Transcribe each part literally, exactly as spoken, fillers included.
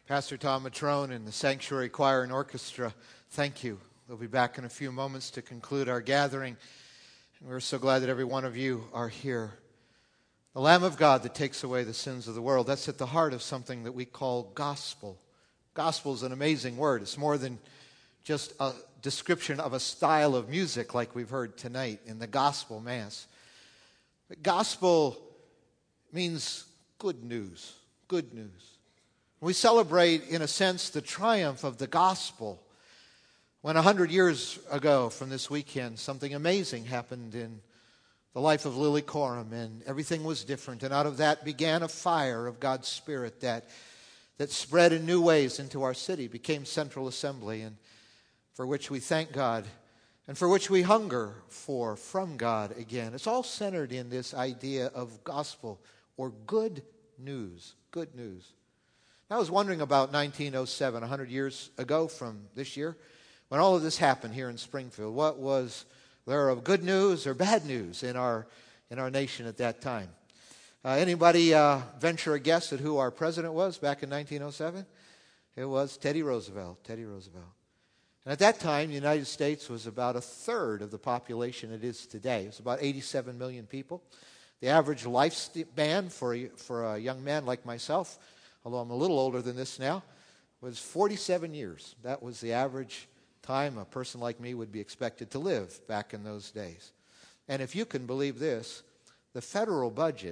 Pastor Tom Matrone and the Sanctuary Choir and Orchestra, thank you. We'll be back in a few moments to conclude our gathering. And we're so glad that every one of you are here. The Lamb of God that takes away the sins of the world, that's at the heart of something that we call gospel. Gospel is an amazing word. It's more than just a description of a style of music like we've heard tonight in the gospel mass. But gospel means good news, good news. We celebrate, in a sense, the triumph of the gospel. When a hundred years ago from this weekend, something amazing happened in the life of Lily Coram, and everything was different. And out of that began a fire of God's Spirit that, that spread in new ways into our city, became Central Assembly, and for which we thank God, and for which we hunger for from God again. It's all centered in this idea of gospel, or good news, good news. I was wondering about nineteen oh seven, a hundred years ago from this year, when all of this happened here in Springfield. What was there of good news or bad news in our in our nation at that time? Uh, anybody uh, venture a guess at who our president was back in nineteen oh seven? It was Teddy Roosevelt, Teddy Roosevelt. And at that time, the United States was about a third of the population it is today. It was about eighty-seven million people. The average lifespan for a, for a young man like myself, although I'm a little older than this now, was forty-seven years. That was the average time a person like me would be expected to live back in those days. And if you can believe this, the federal budget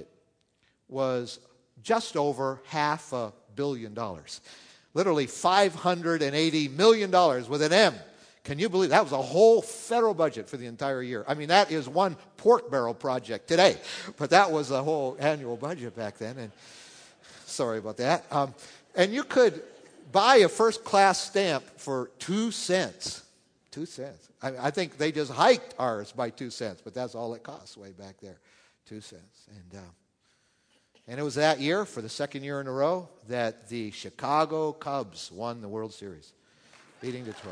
was just over half a billion dollars. Literally five hundred eighty million dollars with an M. Can you believe that was a whole federal budget for the entire year? I mean, that is one pork barrel project today, but that was the whole annual budget back then. And sorry about that. Um, and you could buy a first-class stamp for two cents. Two cents. I, I think they just hiked ours by two cents, but that's all it costs way back there, two cents. And uh, and it was that year, for the second year in a row, that the Chicago Cubs won the World Series, beating Detroit.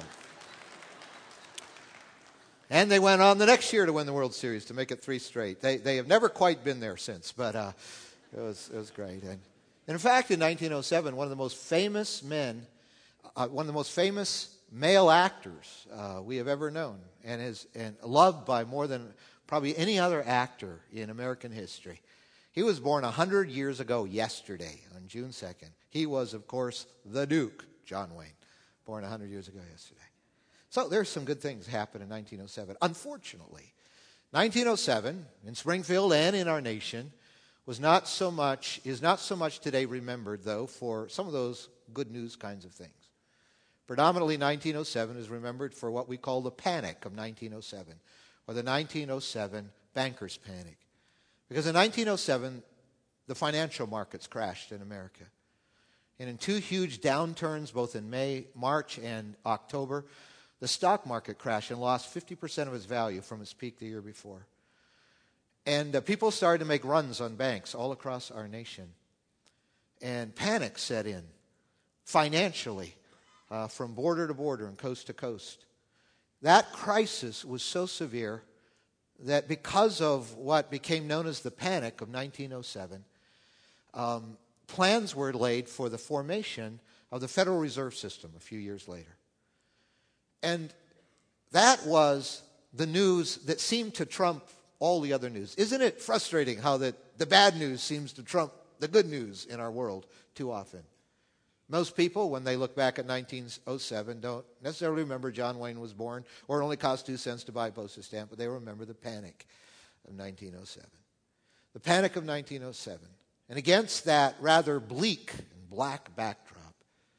And they went on the next year to win the World Series, to make it three straight. They they have never quite been there since, but uh, it was it was great. And in fact, in nineteen oh seven, one of the most famous men, uh, one of the most famous male actors uh, we have ever known, and is and loved by more than probably any other actor in American history. He was born one hundred years ago yesterday, on June second. He was, of course, the Duke, John Wayne, born one hundred years ago yesterday. So there's some good things happen in nineteen oh seven. Unfortunately, nineteen oh seven, in Springfield and in our nation, was not so much, is not so much today remembered, though, for some of those good news kinds of things. Predominantly, nineteen oh seven is remembered for what we call the Panic of nineteen oh seven, or the nineteen oh seven Bankers' Panic. Because in nineteen oh seven, the financial markets crashed in America. And in two huge downturns, both in May, March, and October, the stock market crashed and lost fifty percent of its value from its peak the year before. And uh, people started to make runs on banks all across our nation. And panic set in financially uh, from border to border and coast to coast. That crisis was so severe that because of what became known as the Panic of nineteen oh seven, um, plans were laid for the formation of the Federal Reserve System a few years later. And that was the news that seemed to trump all the other news. Isn't it frustrating how that the bad news seems to trump the good news in our world too often? Most people, when they look back at nineteen oh seven, don't necessarily remember John Wayne was born, or it only cost two cents to buy a postage stamp, but they remember the Panic of nineteen oh seven. The Panic of nineteen oh seven. And against that rather bleak and black backdrop,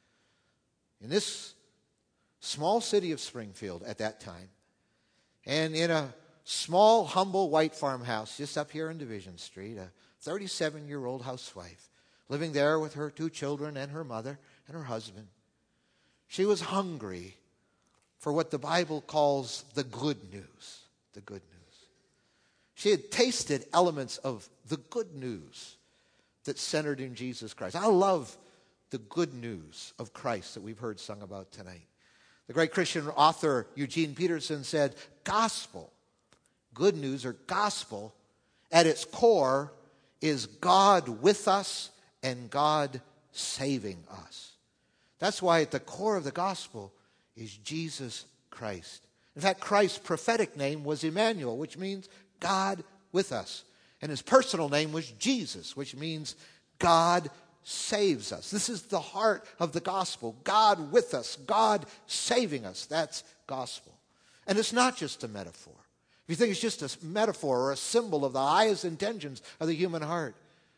in this small city of Springfield at that time, and in a small, humble white farmhouse just up here in Division Street, a thirty-seven-year-old housewife living there with her two children and her mother and her husband. She was hungry for what the Bible calls the good news, the good news. She had tasted elements of the good news that centered in Jesus Christ. I love the good news of Christ that we've heard sung about tonight. The great Christian author Eugene Peterson said, gospel, good news or gospel, at its core is God with us and God saving us. That's why at the core of the gospel is Jesus Christ. In fact, Christ's prophetic name was Emmanuel, which means God with us. And his personal name was Jesus, which means God saves us. This is the heart of the gospel. God with us, God saving us. That's gospel. And it's not just a metaphor. If you think it's just a metaphor or a symbol of the highest intentions of the human heart,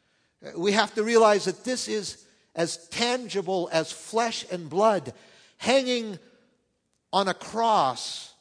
we have to realize that this is as tangible as flesh and blood hanging on a cross,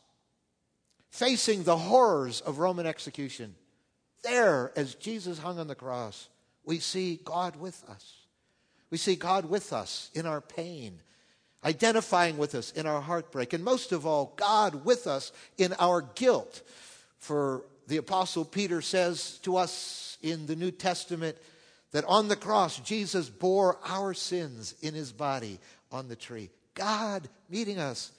facing the horrors of Roman execution. There, as Jesus hung on the cross, we see God with us. We see God with us in our pain, identifying with us in our heartbreak, and most of all, God with us in our guilt. For the Apostle Peter says to us in the New Testament that on the cross, Jesus bore our sins in his body on the tree. God meeting us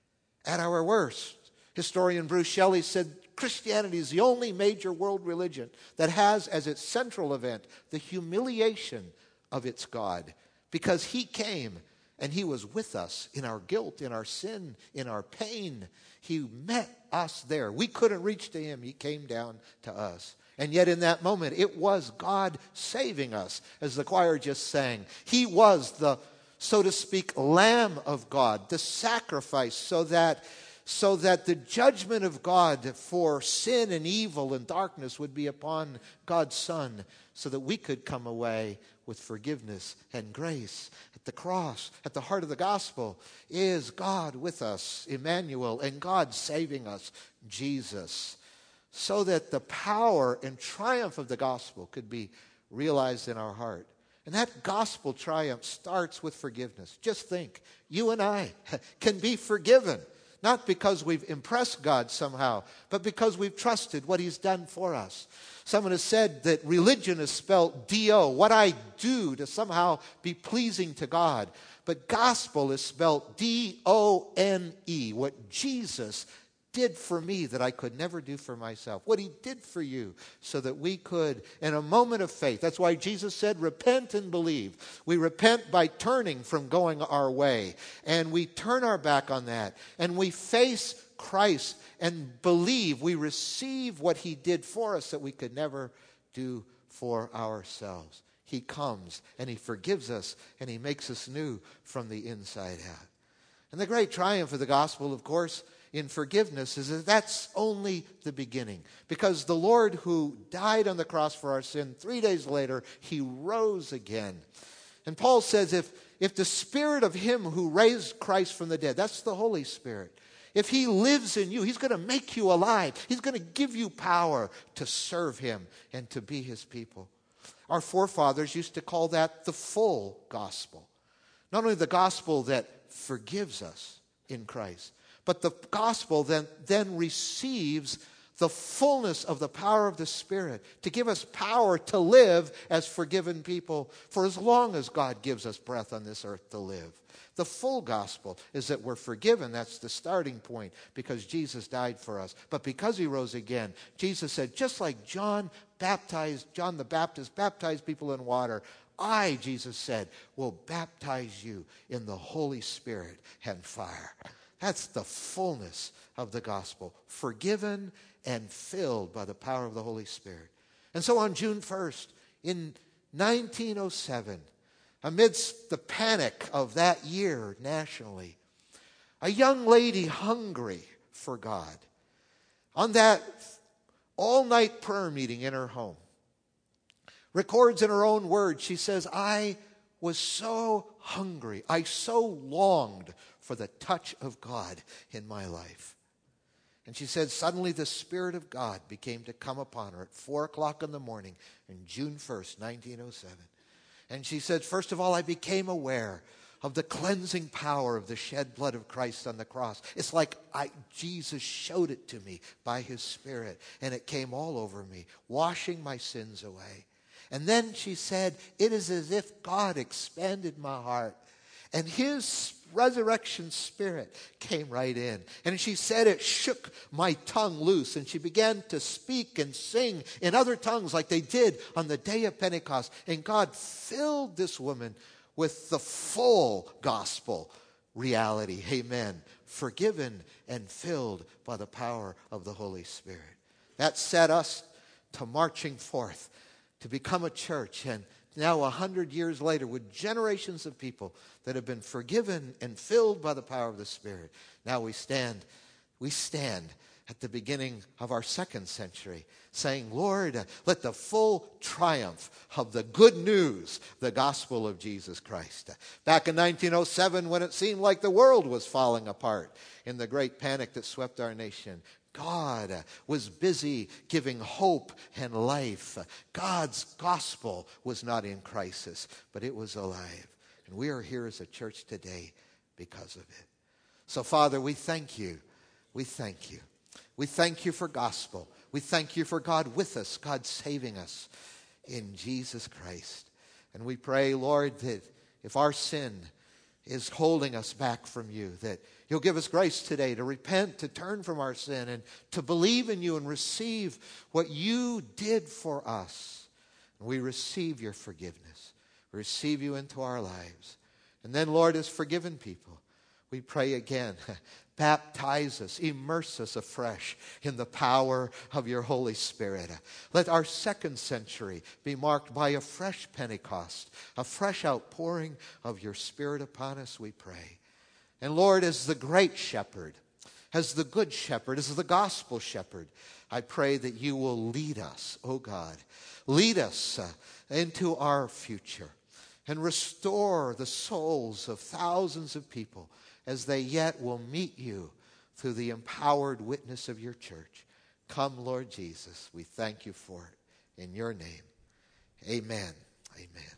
at our worst. Historian Bruce Shelley said, Christianity is the only major world religion that has as its central event the humiliation of its God, because he came and he was with us in our guilt, in our sin, in our pain. He met us there. We couldn't reach to him. He came down to us. And yet in that moment, it was God saving us, as the choir just sang. He was the, so to speak, Lamb of God, the sacrifice, so that so that the judgment of God for sin and evil and darkness would be upon God's Son, so that we could come away with forgiveness and grace. At the cross, at the heart of the gospel, is God with us, Emmanuel, and God saving us, Jesus, so that the power and triumph of the gospel could be realized in our heart. And that gospel triumph starts with forgiveness. Just think, you and I can be forgiven. Not because we've impressed God somehow, but because we've trusted what he's done for us. Someone has said that religion is spelled D O, what I do to somehow be pleasing to God. But gospel is spelled D O N E, what Jesus did for me that I could never do for myself. What he did for you so that we could, in a moment of faith. That's why Jesus said, repent and believe. We repent by turning from going our way. And we turn our back on that. And we face Christ and believe we receive what he did for us that we could never do for ourselves. He comes and he forgives us and he makes us new from the inside out. And the great triumph of the gospel, of course, in forgiveness is that that's only the beginning. Because the Lord who died on the cross for our sin, three days later, he rose again. And Paul says if, if the Spirit of him who raised Christ from the dead, that's the Holy Spirit, if he lives in you, he's going to make you alive. He's going to give you power to serve him and to be his people. Our forefathers used to call that the full gospel. Not only the gospel that forgives us in Christ, but the gospel then, then receives the fullness of the power of the Spirit to give us power to live as forgiven people for as long as God gives us breath on this earth to live. The full gospel is that we're forgiven. That's the starting point because Jesus died for us. But because he rose again, Jesus said, just like John baptized, John the Baptist baptized people in water, I, Jesus said, will baptize you in the Holy Spirit and fire. That's the fullness of the gospel, forgiven and filled by the power of the Holy Spirit. And so on June first, in nineteen oh seven, amidst the panic of that year nationally, a young lady hungry for God, on that all-night prayer meeting in her home, records in her own words, she says, I was so hungry, I so longed for the touch of God in my life. And she said, suddenly the Spirit of God became to come upon her at four o'clock in the morning on June first, nineteen oh seven. And she said, first of all, I became aware of the cleansing power of the shed blood of Christ on the cross. It's like I, Jesus showed it to me by his Spirit, and it came all over me, washing my sins away. And then she said, it is as if God expanded my heart, and his resurrection spirit came right in. And she said it shook my tongue loose, and she began to speak and sing in other tongues like they did on the day of Pentecost. And God filled this woman with the full gospel reality. Amen. Forgiven and filled by the power of the Holy Spirit. That set us to marching forth to become a church. And now a hundred years later, with generations of people that have been forgiven and filled by the power of the Spirit, now we stand, we stand at the beginning of our second century, saying, Lord, let the full triumph of the good news, the gospel of Jesus Christ. Back in nineteen oh seven, when it seemed like the world was falling apart in the great panic that swept our nation, God was busy giving hope and life. God's gospel was not in crisis, but it was alive. And we are here as a church today because of it. So, Father, we thank you. We thank you. We thank you for gospel. We thank you for God with us, God saving us in Jesus Christ. And we pray, Lord, that if our sin is holding us back from you, that you'll give us grace today to repent, to turn from our sin, and to believe in you and receive what you did for us. And we receive your forgiveness. We receive you into our lives. And then, Lord, as forgiven people, we pray again, baptize us, immerse us afresh in the power of your Holy Spirit. Let our second century be marked by a fresh Pentecost, a fresh outpouring of your Spirit upon us, we pray. And Lord, as the great shepherd, as the good shepherd, as the gospel shepherd, I pray that you will lead us, oh God, lead us uh, into our future and restore the souls of thousands of people as they yet will meet you through the empowered witness of your church. Come, Lord Jesus. We thank you for it. In your name, amen. Amen.